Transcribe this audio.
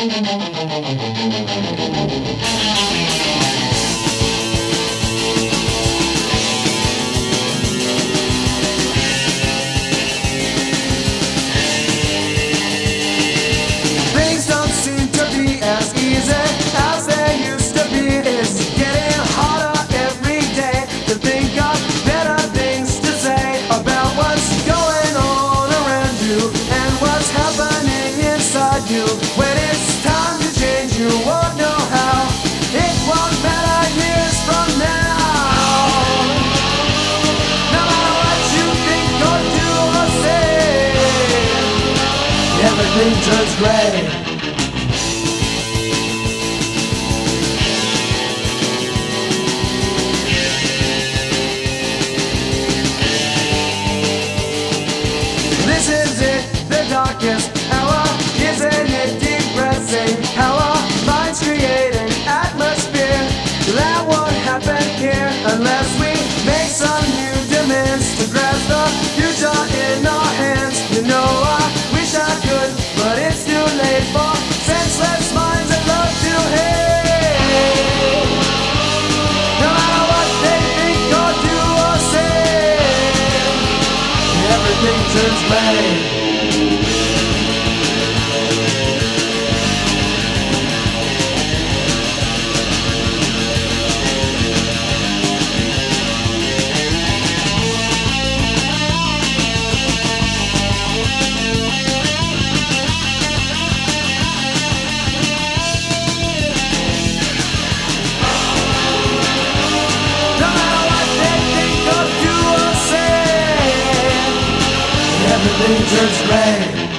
Things don't seem to be as easy as they used to be. It's getting harder every day to think of better things to say about what's going on around you and what's happening inside you. When it's time to change, you won't know how. It won't matter years from now. No matter what you think or do or say, everything turns gray. This is it, the darkest hour. Isn't it depressing how our minds create an atmosphere that won't happen here unless we make some new demands to grasp the future in our hands. You know I wish I could, but it's too late for senseless minds that love to hate. No matter what they think or do or say, everything turns gray. No matter what they think or do or say, everything turns gray.